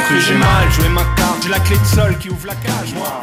que j'ai mal, jouer ma carte, j'ai la clé de sol qui ouvre la cage, moi.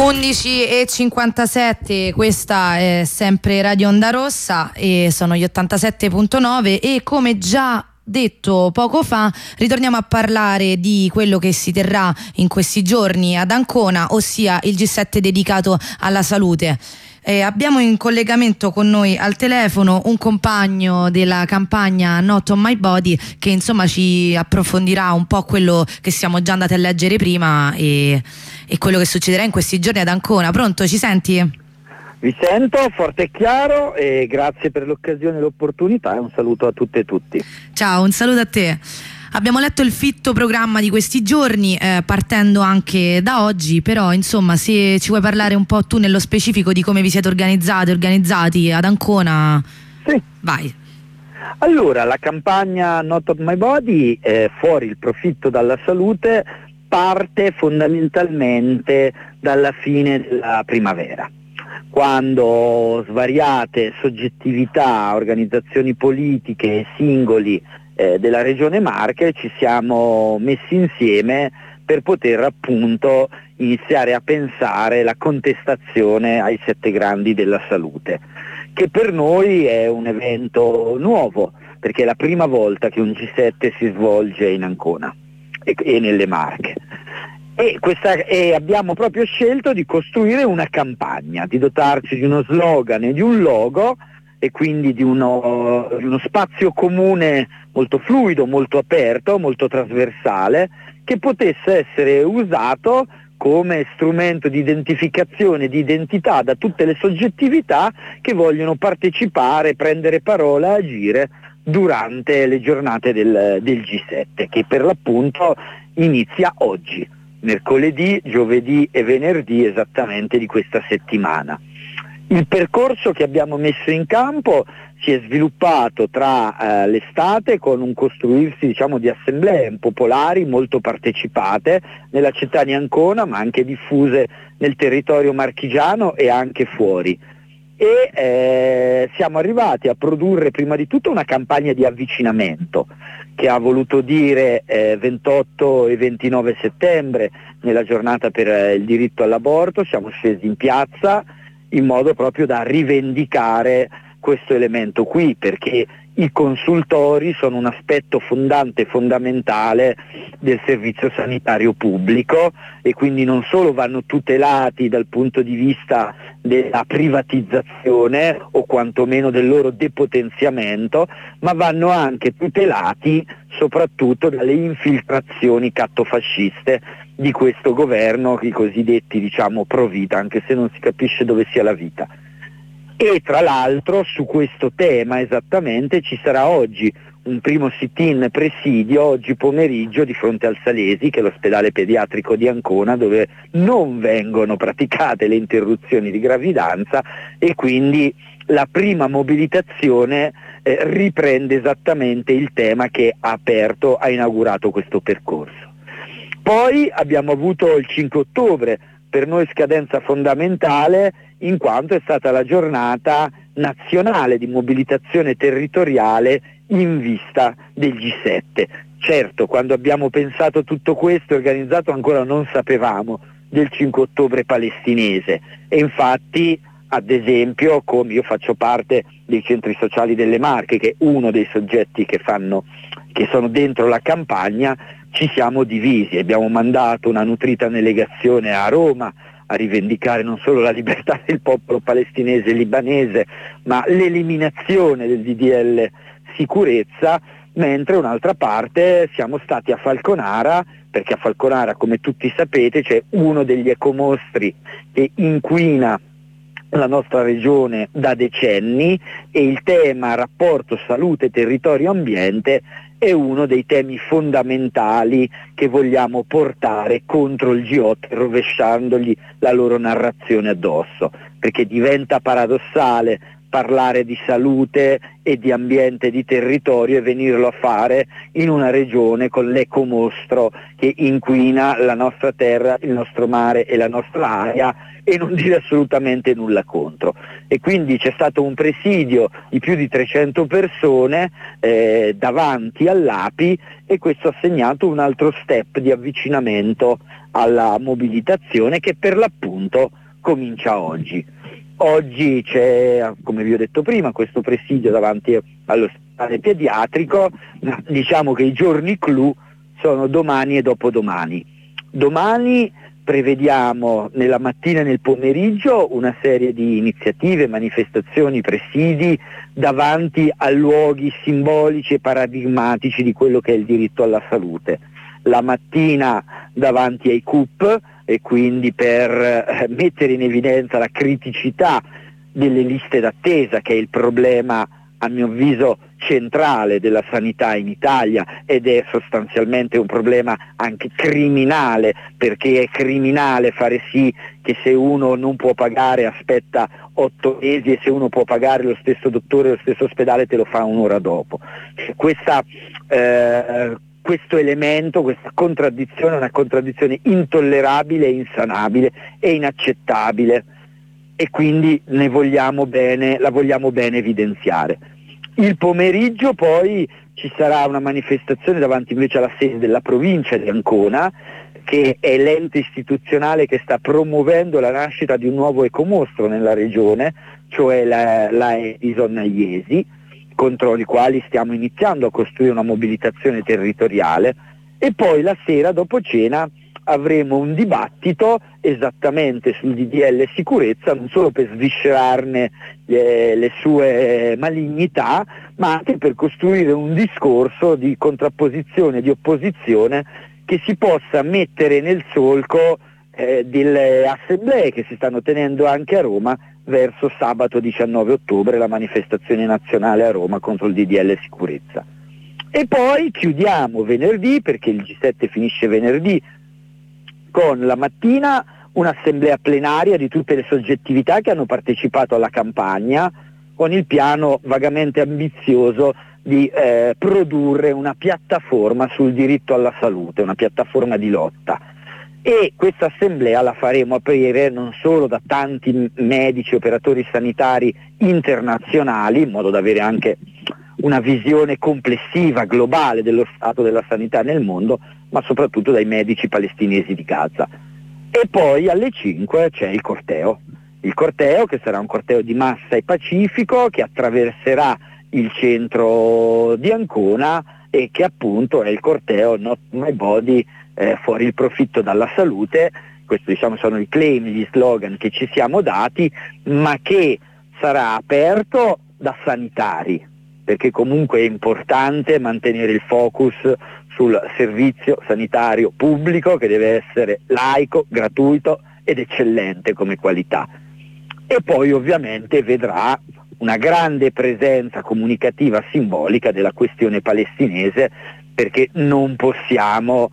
11:57, questa è sempre Radio Onda Rossa e sono gli 87.9 e come già detto poco fa ritorniamo a parlare di quello che si terrà in questi giorni ad Ancona, ossia il G7 dedicato alla salute. Abbiamo in collegamento con noi al telefono un compagno della campagna Not on My Body che insomma ci approfondirà un po' quello che siamo già andati a leggere prima e quello che succederà in questi giorni ad Ancona. Pronto, ci senti? Vi sento forte e chiaro e grazie per l'occasione e l'opportunità e un saluto a tutte e tutti. Ciao, un saluto a te. Abbiamo letto il fitto programma di questi giorni, partendo anche da oggi, però insomma se ci vuoi parlare un po' tu nello specifico di come vi siete organizzati ad Ancona, sì. Vai. Allora, la campagna Not on My Body, fuori il profitto dalla salute, parte fondamentalmente dalla fine della primavera, quando svariate soggettività, organizzazioni politiche e singoli della Regione Marche ci siamo messi insieme per poter appunto iniziare a pensare la contestazione ai 7 grandi della salute, che per noi è un evento nuovo, perché è la prima volta che un G7 si svolge in Ancona e nelle Marche. E abbiamo proprio scelto di costruire una campagna, di dotarci di uno slogan e di un logo e quindi di uno spazio comune molto fluido, molto aperto, molto trasversale, che potesse essere usato come strumento di identificazione, di identità da tutte le soggettività che vogliono partecipare, prendere parola, agire durante le giornate del G7, che per l'appunto inizia oggi, mercoledì, giovedì e venerdì esattamente di questa settimana. Il percorso che abbiamo messo in campo si è sviluppato tra l'estate con un costruirsi di assemblee popolari molto partecipate nella città di Ancona, ma anche diffuse nel territorio marchigiano e anche fuori. E siamo arrivati a produrre prima di tutto una campagna di avvicinamento che ha voluto dire 28 e 29 settembre, nella giornata per il diritto all'aborto, siamo scesi in piazza in modo proprio da rivendicare questo elemento qui, perché i consultori sono un aspetto fondante e fondamentale del servizio sanitario pubblico e quindi non solo vanno tutelati dal punto di vista della privatizzazione o quantomeno del loro depotenziamento, ma vanno anche tutelati soprattutto dalle infiltrazioni cattofasciste di questo governo, i cosiddetti pro vita, anche se non si capisce dove sia la vita. E tra l'altro su questo tema esattamente ci sarà oggi un primo sit-in presidio, oggi pomeriggio, di fronte al Salesi, che è l'ospedale pediatrico di Ancona, dove non vengono praticate le interruzioni di gravidanza e quindi la prima mobilitazione riprende esattamente il tema che ha inaugurato questo percorso. Poi abbiamo avuto il 5 ottobre, per noi scadenza fondamentale, in quanto è stata la giornata nazionale di mobilitazione territoriale in vista del G7. Certo, quando abbiamo pensato tutto questo e organizzato ancora non sapevamo del 5 ottobre palestinese e infatti, ad esempio, come io faccio parte dei centri sociali delle Marche, che è uno dei soggetti che sono dentro la campagna, ci siamo divisi, abbiamo mandato una nutrita delegazione a Roma a rivendicare non solo la libertà del popolo palestinese e libanese, ma l'eliminazione del DDL sicurezza, mentre un'altra parte siamo stati a Falconara, perché a Falconara, come tutti sapete, c'è uno degli ecomostri che inquina la nostra regione da decenni e il tema rapporto salute, territorio, ambiente è uno dei temi fondamentali che vogliamo portare contro il G8 rovesciandogli la loro narrazione addosso, perché diventa paradossale parlare di salute e di ambiente, di territorio, e venirlo a fare in una regione con l'ecomostro che inquina la nostra terra, il nostro mare e la nostra aria, e non dire assolutamente nulla contro. E quindi c'è stato un presidio di più di 300 persone davanti all'API, e questo ha segnato un altro step di avvicinamento alla mobilitazione, che per l'appunto comincia oggi. Oggi c'è, come vi ho detto prima, questo presidio davanti all'ospedale pediatrico, ma diciamo che i giorni clou sono domani e dopodomani. Domani prevediamo nella mattina e nel pomeriggio una serie di iniziative, manifestazioni, presidi davanti a luoghi simbolici e paradigmatici di quello che è il diritto alla salute. La mattina davanti ai CUP, e quindi per mettere in evidenza la criticità delle liste d'attesa, che è il problema a mio avviso centrale della sanità in Italia, ed è sostanzialmente un problema anche criminale, perché è criminale fare sì che se uno non può pagare aspetta 8 mesi, e se uno può pagare lo stesso dottore, lo stesso ospedale te lo fa un'ora dopo. Questo elemento, questa contraddizione è una contraddizione intollerabile, insanabile e inaccettabile, e quindi la vogliamo bene evidenziare. Il pomeriggio poi ci sarà una manifestazione davanti invece alla sede della provincia di Ancona, che è l'ente istituzionale che sta promuovendo la nascita di un nuovo ecomostro nella regione, cioè la Edison Iesi, contro i quali stiamo iniziando a costruire una mobilitazione territoriale. E poi la sera, dopo cena, avremo un dibattito esattamente sul DDL sicurezza, non solo per sviscerarne le sue malignità, ma anche per costruire un discorso di contrapposizione, di opposizione, che si possa mettere nel solco delle assemblee che si stanno tenendo anche a Roma verso sabato 19 ottobre, la manifestazione nazionale a Roma contro il DDL sicurezza. E poi chiudiamo venerdì, perché il G7 finisce venerdì, con la mattina un'assemblea plenaria di tutte le soggettività che hanno partecipato alla campagna, con il piano vagamente ambizioso di produrre una piattaforma sul diritto alla salute, una piattaforma di lotta. E questa assemblea la faremo aprire non solo da tanti medici, operatori sanitari internazionali, in modo da avere anche una visione complessiva, globale dello stato della sanità nel mondo, ma soprattutto dai medici palestinesi di Gaza. E poi alle 5 c'è il corteo che sarà un corteo di massa e pacifico, che attraverserà il centro di Ancona, e che appunto è il corteo Not My Body, fuori il profitto dalla salute. Questi sono i claim, gli slogan che ci siamo dati, ma che sarà aperto da sanitari, perché comunque è importante mantenere il focus sul servizio sanitario pubblico, che deve essere laico, gratuito ed eccellente come qualità. E poi ovviamente vedrà una grande presenza comunicativa simbolica della questione palestinese, perché non possiamo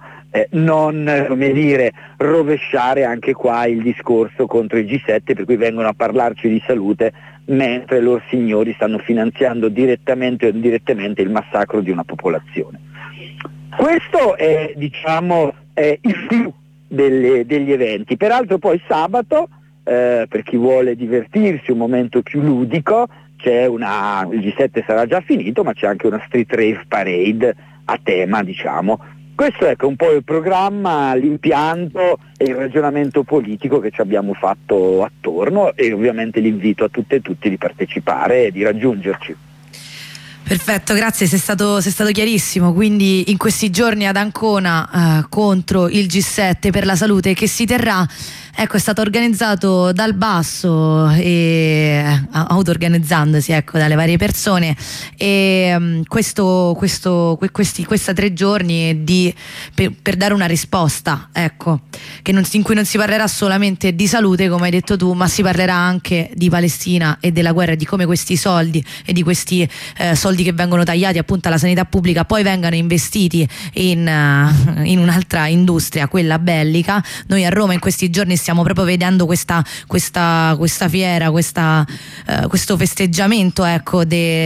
rovesciare anche qua il discorso contro il G7, per cui vengono a parlarci di salute mentre loro signori stanno finanziando direttamente o indirettamente il massacro di una popolazione. Questo è il più degli eventi. Peraltro poi sabato, per chi vuole divertirsi, un momento più ludico, il G7 sarà già finito, ma c'è anche una street rave parade a tema, Questo è un po' il programma, l'impianto e il ragionamento politico che ci abbiamo fatto attorno, e ovviamente l'invito a tutte e tutti di partecipare e di raggiungerci. Perfetto, grazie, sei stato chiarissimo. Quindi in questi giorni ad Ancona contro il G7 per la salute che si terrà, è stato organizzato dal basso e auto-organizzandosi dalle varie persone, e questa 3 giorni per dare una risposta, in cui non si parlerà solamente di salute, come hai detto tu, ma si parlerà anche di Palestina e della guerra, e di come questi soldi e di questi soldi che vengono tagliati appunto alla sanità pubblica poi vengano investiti in un'altra industria, quella bellica. Noi a Roma in questi giorni stiamo stiamo proprio vedendo questa fiera, questo festeggiamento, ecco,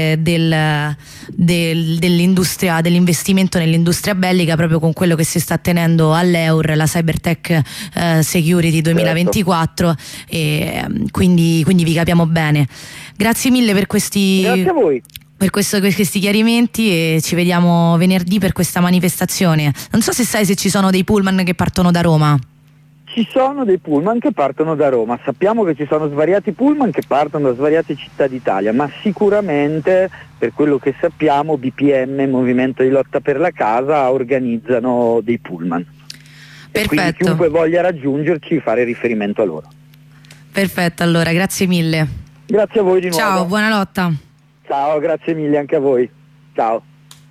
dell'industria, dell'investimento nell'industria bellica, proprio con quello che si sta tenendo all'Eur, la Cybertech Security 2024, e quindi vi capiamo bene. Grazie mille per questi. Grazie a voi. Per questi chiarimenti, e ci vediamo venerdì per questa manifestazione. Non so se sai se ci sono dei pullman che partono da Roma. Ci sono dei pullman che partono da Roma, sappiamo che ci sono svariati pullman che partono da svariate città d'Italia, ma sicuramente, per quello che sappiamo, BPM, Movimento di Lotta per la Casa, organizzano dei pullman. Perfetto. Quindi chiunque voglia raggiungerci, fare riferimento a loro. Perfetto, allora, grazie mille. Grazie a voi di nuovo. Ciao, buona lotta. Ciao, grazie mille anche a voi. Ciao.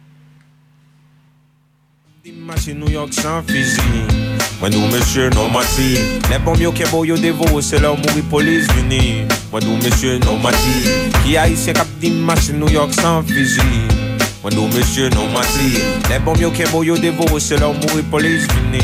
New York sans fusil. Moi nous monsieur non mati. Les bons mieux qui beau yo dévot c'est leur mourir police vini. Moi nous monsieur non mati. Qui a ici cap d'image New York sans fusil. Moi nous monsieur non mati. Les bons mieux qui beau yo dévot c'est leur mourir police vini.